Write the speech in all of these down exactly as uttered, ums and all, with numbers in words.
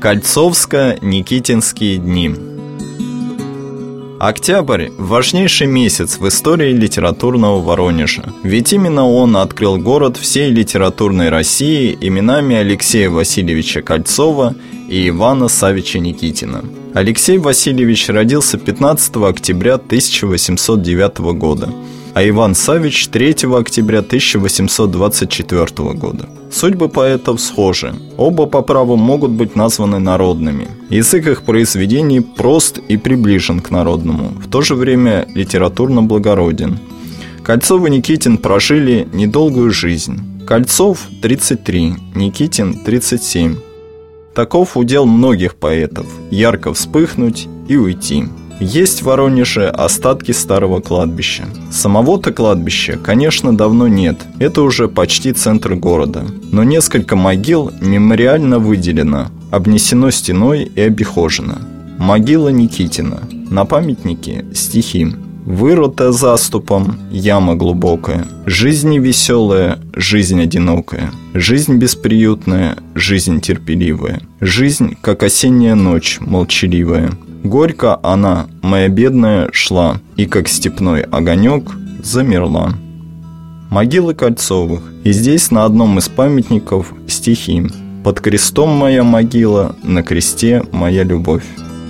Кольцовско-Никитинские дни. Октябрь – важнейший месяц в истории литературного Воронежа. Ведь именно он открыл город всей литературной России именами Алексея Васильевича Кольцова и Ивана Саввича Никитина. Алексей Васильевич родился пятнадцатого октября тысяча восемьсот девятого года, а Иван Саввич третьего октября тысяча восемьсот двадцать четвёртого года. Судьбы поэтов схожи. Оба по праву могут быть названы народными. Язык их произведений прост и приближен к народному, в то же время литературно благороден. Кольцов и Никитин прожили недолгую жизнь. Кольцов – тридцать три, Никитин – тридцать семь. Таков удел многих поэтов – ярко вспыхнуть и уйти. Есть в Воронеже остатки старого кладбища. Самого-то кладбища, конечно, давно нет. Это уже почти центр города. Но несколько могил мемориально выделено, обнесено стеной и обихожено. Могила Никитина. На памятнике стихи. «Вырыта заступом, яма глубокая, жизнь невеселая, жизнь одинокая, жизнь бесприютная, жизнь терпеливая, жизнь, как осенняя ночь, молчаливая. Горько она, моя бедная, шла, и как степной огонек замерла». Могилы Кольцовых. И здесь на одном из памятников стихи: «Под крестом моя могила, на кресте моя любовь».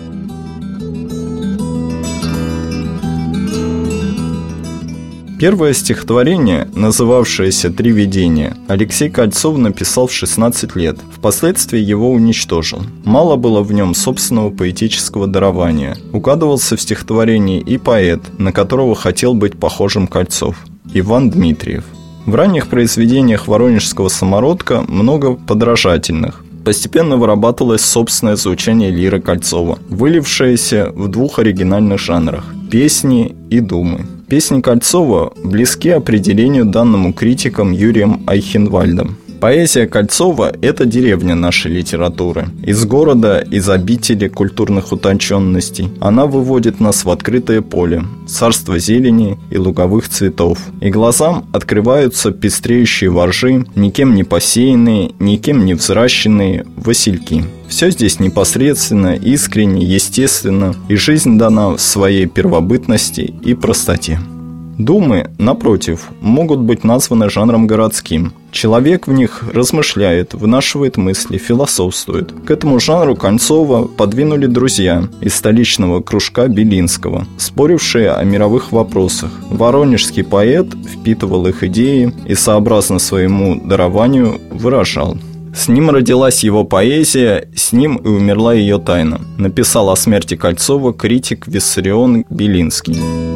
Первое стихотворение, называвшееся «Три видения», Алексей Кольцов написал в шестнадцать лет, впоследствии его уничтожил. Мало было в нем собственного поэтического дарования. Угадывался в стихотворении и поэт, на которого хотел быть похожим Кольцов – Иван Дмитриев. В ранних произведениях воронежского самородка много подражательных. Постепенно вырабатывалось собственное звучание лиры Кольцова, вылившееся в двух оригинальных жанрах – песни и думы. Песни Кольцова близки определению, данному критиком Юрием Айхенвальдом. Поэзия Кольцова – это деревня нашей литературы. Из города, из обители культурных утонченностей она выводит нас в открытое поле, царство зелени и луговых цветов. И глазам открываются пестреющие воржи, никем не посеянные, никем не взращенные васильки. Все здесь непосредственно, искренне, естественно, и жизнь дана в своей первобытности и простоте. Думы, напротив, могут быть названы жанром городским. Человек в них размышляет, вынашивает мысли, философствует. К этому жанру Кольцова подвинули друзья из столичного кружка Белинского, спорившие о мировых вопросах. Воронежский поэт впитывал их идеи и, сообразно своему дарованию, выражал. С ним родилась его поэзия, с ним и умерла ее тайна, написал о смерти Кольцова критик Виссарион Белинский.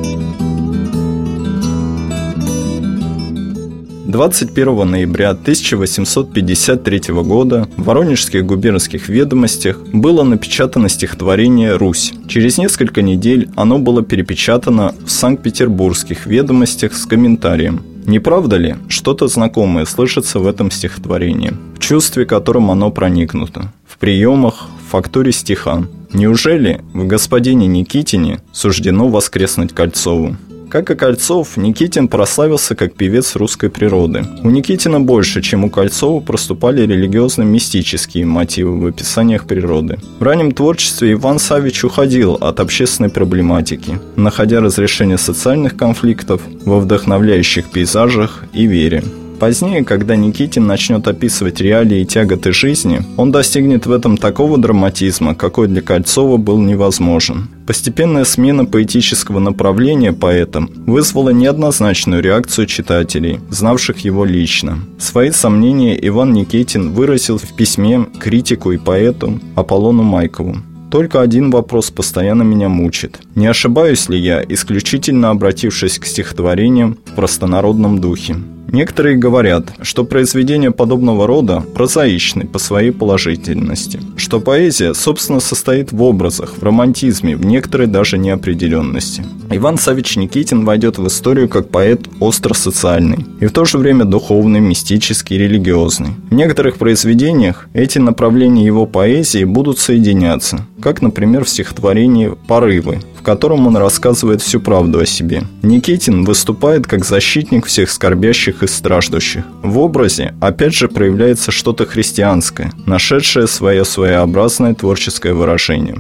двадцать первого ноября тысяча восемьсот пятьдесят третьего года в Воронежских губернских ведомостях было напечатано стихотворение «Русь». Через несколько недель оно было перепечатано в Санкт-Петербургских ведомостях с комментарием. Не правда ли, что-то знакомое слышится в этом стихотворении, в чувстве, которым оно проникнуто, в приемах, в фактуре стиха? Неужели в господине Никитине суждено воскреснуть Кольцову? Как и Кольцов, Никитин прославился как певец русской природы. У Никитина больше, чем у Кольцова, проступали религиозно-мистические мотивы в описаниях природы. В раннем творчестве Иван Саввич уходил от общественной проблематики, находя разрешение социальных конфликтов во вдохновляющих пейзажах и вере. Позднее, когда Никитин начнет описывать реалии и тяготы жизни, он достигнет в этом такого драматизма, какой для Кольцова был невозможен. Постепенная смена поэтического направления поэта вызвала неоднозначную реакцию читателей, знавших его лично. Свои сомнения Иван Никитин выразил в письме критику и поэту Аполлону Майкову. «Только один вопрос постоянно меня мучит. Не ошибаюсь ли я, исключительно обратившись к стихотворениям в простонародном духе? Некоторые говорят, что произведения подобного рода прозаичны по своей положительности, что поэзия, собственно, состоит в образах, в романтизме, в некоторой даже неопределенности. Иван Саввич Никитин войдет в историю как поэт остро-социальный и в то же время духовный, мистический, религиозный. В некоторых произведениях эти направления его поэзии будут соединяться, как, например, в стихотворении «Порывы», в котором он рассказывает всю правду о себе. Никитин выступает как защитник всех скорбящих и страждущих. В образе опять же проявляется что-то христианское, нашедшее свое своеобразное творческое выражение.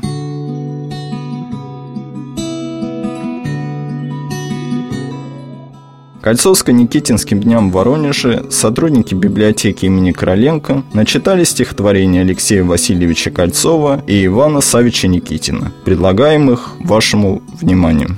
К Кольцовско-Никитинским дням в Воронеже сотрудники библиотеки имени Короленко начитали стихотворения Алексея Васильевича Кольцова и Ивана Саввича Никитина. Предлагаем их вашему вниманию.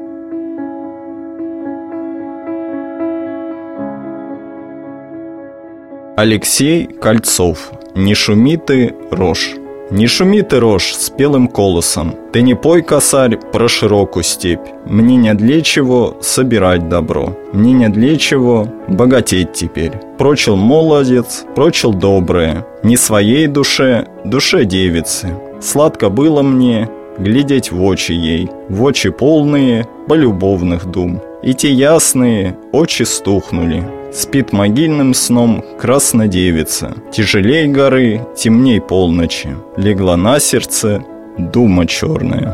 Алексей Кольцов. «Не шуми ты, рожь». Не шуми ты, рожь, спелым колосом, ты не пой, косарь, про широкую степь. Мне не для чего собирать добро, мне не для чего богатеть теперь. Прочил молодец, прочил доброе, не своей душе, душе девицы. Сладко было мне глядеть в очи ей, в очи полные полюбовных дум. И те ясные очи стухнули. Спит могильным сном краснодевица. Тяжелей горы, темней полночи. Легла на сердце дума черная.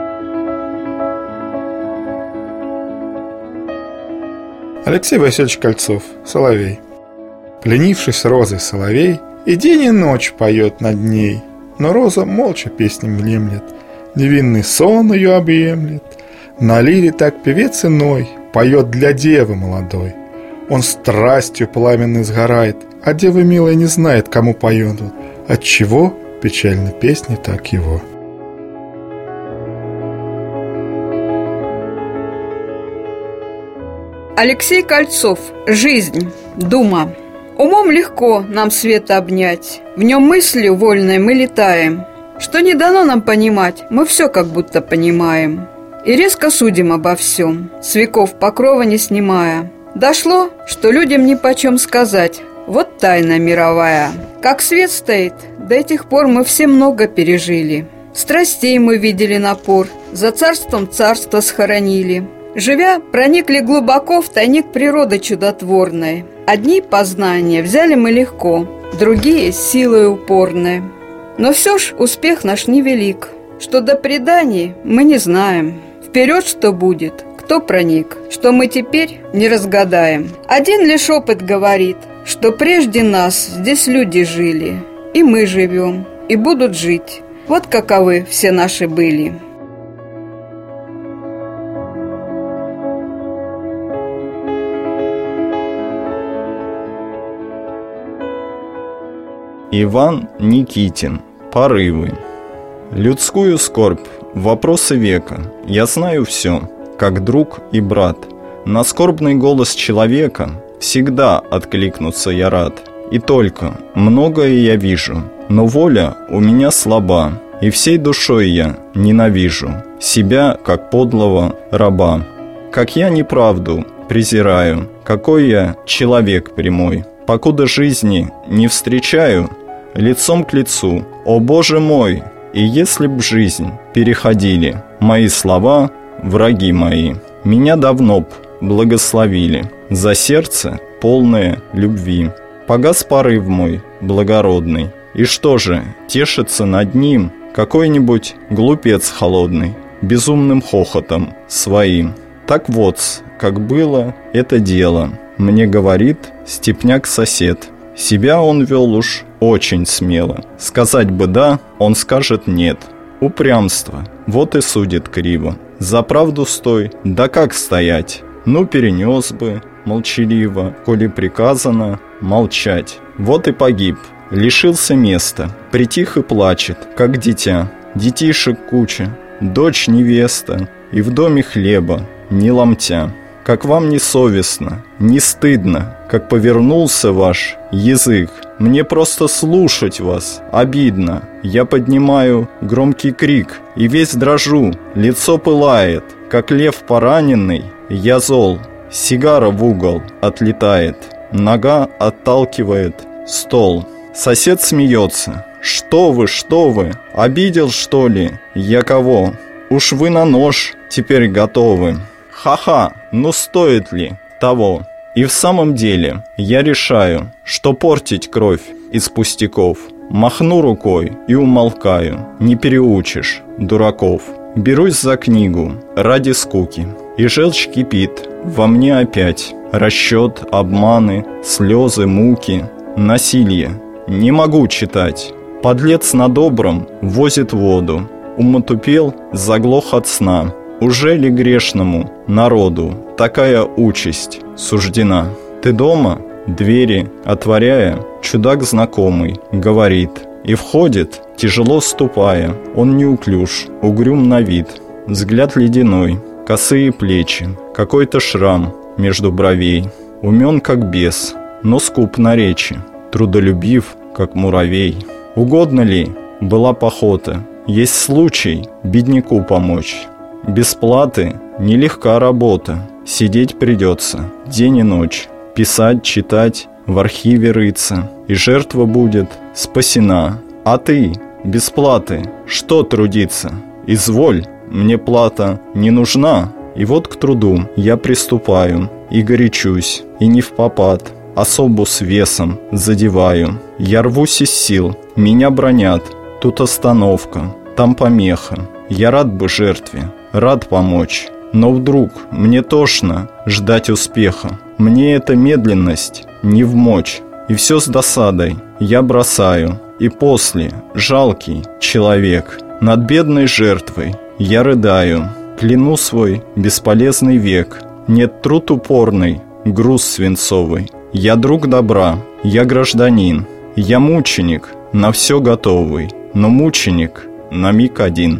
Алексей Васильевич Кольцов, соловей. Пленившись розой соловей, и день и ночь поет над ней, но роза молча песням влемлет, невинный сон ее объемлет. На лире так певец иной поет для девы молодой. Он страстью пламенной сгорает, а дева милая не знает, кому поет он. Отчего печальной песни так его. Алексей Кольцов. Жизнь. Дума. Умом легко нам свет обнять, в нем мыслью вольной мы летаем. Что не дано нам понимать, мы все как будто понимаем. И резко судим обо всем, с веков покрова не снимая. Дошло, что людям нипочем сказать, вот тайна мировая. Как свет стоит, до этих пор мы все много пережили. Страстей мы видели напор, за царством царство схоронили. Живя, проникли глубоко в тайник природы чудотворной. Одни познания взяли мы легко, другие силой упорной. Но все ж успех наш невелик, что до преданий мы не знаем. Вперед что будет, кто проник, что мы теперь не разгадаем. Один лишь опыт говорит, что прежде нас здесь люди жили, и мы живем, и будут жить. Вот каковы все наши были. Иван Никитин. Порывы. Людскую скорбь, вопросы века, я знаю все, как друг и брат. На скорбный голос человека всегда откликнуться я рад. И только многое я вижу, но воля у меня слаба, и всей душой я ненавижу себя, как подлого раба. Как я неправду презираю, какой я человек прямой, покуда жизни не встречаю лицом к лицу, о Боже мой! И если б жизнь переходили мои слова, враги мои, меня давно б благословили за сердце полное любви. Погас порыв мой благородный, и что же, тешится над ним какой-нибудь глупец холодный, безумным хохотом своим. Так вот, как было это дело, мне говорит степняк-сосед. Себя он вел уж очень смело. Сказать бы «да», он скажет «нет». Упрямство, вот и судит криво. За правду стой, да как стоять? Ну, перенес бы молчаливо, коли приказано молчать. Вот и погиб, лишился места, притих и плачет, как дитя. Детишек куча, дочь невеста, и в доме хлеба ни ломтя. Как вам не совестно, не стыдно, как повернулся ваш язык. Мне просто слушать вас обидно. Я поднимаю громкий крик и весь дрожу, лицо пылает, как лев пораненный. Я зол, сигара в угол отлетает, нога отталкивает стол. Сосед смеется. Что вы, что вы, обидел что ли? Я кого? Уж вы на нож теперь готовы. Ха-ха, ну стоит ли того? И в самом деле я решаю, что портить кровь из пустяков. Махну рукой и умолкаю, не переучишь дураков. берусь за книгу ради скуки, и желчь кипит во мне опять. Расчет, обманы, слезы, муки, насилие. Не могу читать. Подлец на добром возит воду. Ум отупел, заглох от сна. Уже ли грешному народу такая участь суждена? Ты дома? Двери отворяя, чудак знакомый говорит. И входит, тяжело ступая. Он неуклюж, угрюм на вид. Взгляд ледяной, косые плечи, какой-то шрам между бровей. Умен, как бес, но скуп на речи. Трудолюбив, как муравей. Угодно ли была похота? Есть случай бедняку помочь. Без платы нелегка работа. Сидеть придется день и ночь. Писать, читать, в архиве рыться. И жертва будет спасена. А ты, без платы, что трудиться? Изволь, мне плата не нужна. И вот к труду я приступаю. И горячусь, и не впопад. Особу с весом задеваю. Я рвусь из сил, меня бронят. Тут остановка, там помеха. Я рад бы жертве, рад помочь. Но вдруг мне тошно ждать успеха. Мне эта медленность не вмочь. И все с досадой я бросаю. И после, жалкий человек, над бедной жертвой я рыдаю. Кляну свой бесполезный век. Нет, труд упорный, груз свинцовый. Я друг добра, я гражданин. Я мученик, на все готовый. Но мученик на миг один.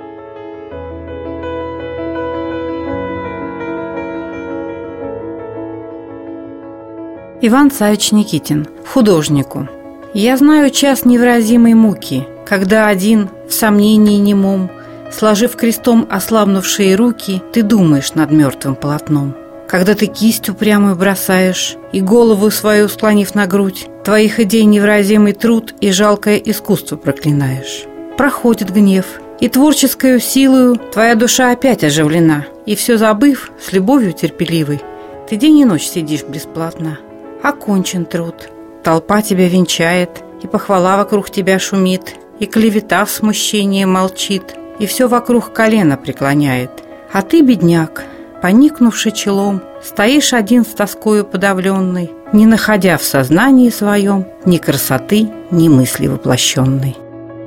Иван Саввич Никитин. Художнику. Я знаю час невыразимой муки, когда один, в сомнении немом, сложив крестом ослабнувшие руки, ты думаешь над мертвым полотном. Когда ты кисть упрямую бросаешь и голову свою склонив на грудь, твоих идей невыразимый труд и жалкое искусство проклинаешь. Проходит гнев, и творческою силою твоя душа опять оживлена, и все забыв, с любовью терпеливой, ты день и ночь сидишь бесплатно. Окончен труд, толпа тебя венчает, и похвала вокруг тебя шумит, и клевета в смущении молчит, и все вокруг колено преклоняет. А ты, бедняк, поникнувший челом, стоишь один с тоскою подавленной, не находя в сознании своем ни красоты, ни мысли воплощенной.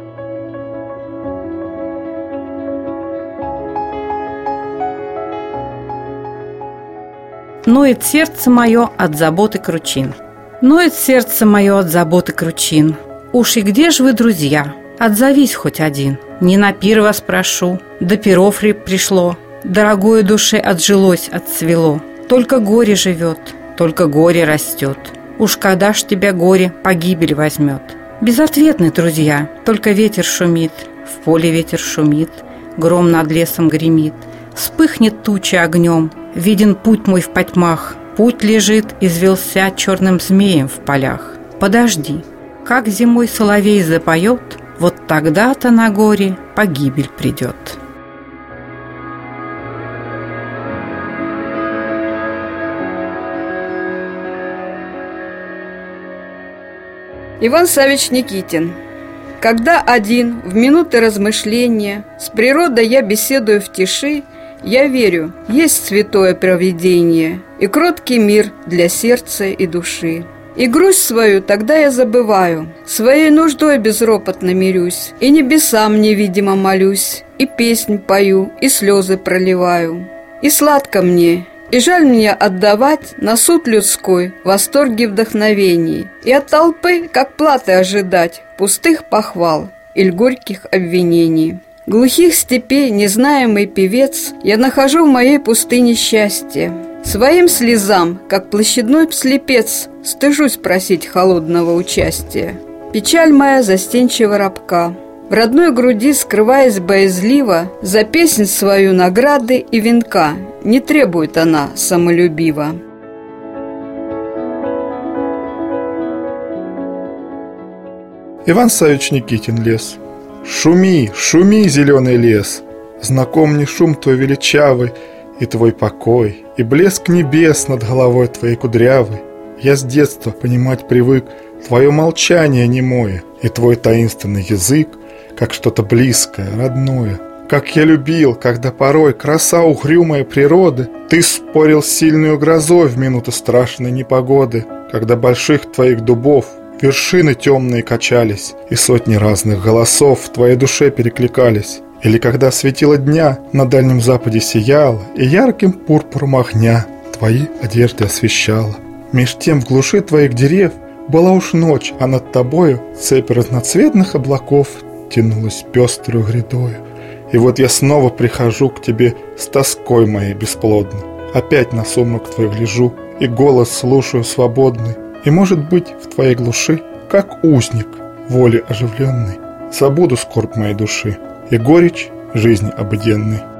Ноет сердце мое от заботы кручин. Ноет сердце мое от заботы кручин. Уж и где ж вы, друзья? Отзовись хоть один. Не на пир вас прошу, до пиров ли пришло. Дорогое душе отжилось, отцвело. Только горе живет, только горе растет. Уж когда ж тебя горе погибель возьмет? Безответны, друзья, только ветер шумит. В поле ветер шумит, гром над лесом гремит. Вспыхнет туча огнем, виден путь мой в потьмах. Путь лежит, извелся черным змеем в полях. Подожди, как зимой соловей запоет, вот тогда-то на горе погибель придет. Иван Саввич Никитин. Когда один, в минуты размышления, с природой я беседую в тиши, я верю, есть святое провидение и кроткий мир для сердца и души. И грусть свою тогда я забываю, своей нуждой безропотно мирюсь, и небесам невидимо молюсь, и песнь пою, и слезы проливаю. И сладко мне, и жаль мне отдавать на суд людской восторги вдохновений, и от толпы, как платы ожидать, пустых похвал или горьких обвинений. Глухих степей незнаемый певец я нахожу в моей пустыне счастье. Своим слезам, как площадной слепец, стыжусь просить холодного участия. Печаль моя застенчиво робка, в родной груди, скрываясь боязливо, за песнь свою награды и венка не требует она самолюбиво. Иван Саввич Никитин. Лес. Шуми, шуми, зеленый лес, знаком мне шум твой величавый, и твой покой, и блеск небес над головой твоей кудрявой. Я с детства понимать привык твое молчание немое, и твой таинственный язык, как что-то близкое, родное. Как я любил, когда порой краса угрюмой природы ты спорил с сильной грозой в минуты страшной непогоды, когда больших твоих дубов вершины темные качались, и сотни разных голосов в твоей душе перекликались. Или когда светило дня на Дальнем Западе сияло, и ярким пурпуром огня твои одежды освещало. Меж тем в глуши твоих дерев была уж ночь, а над тобою цепь разноцветных облаков тянулась пеструю грядою. И вот я снова прихожу к тебе с тоской моей бесплодной. Опять на сумрак твой гляжу и голос слушаю свободный. И, может быть, в твоей глуши, как узник воли оживленной, забуду скорбь моей души и горечь жизни обыденной.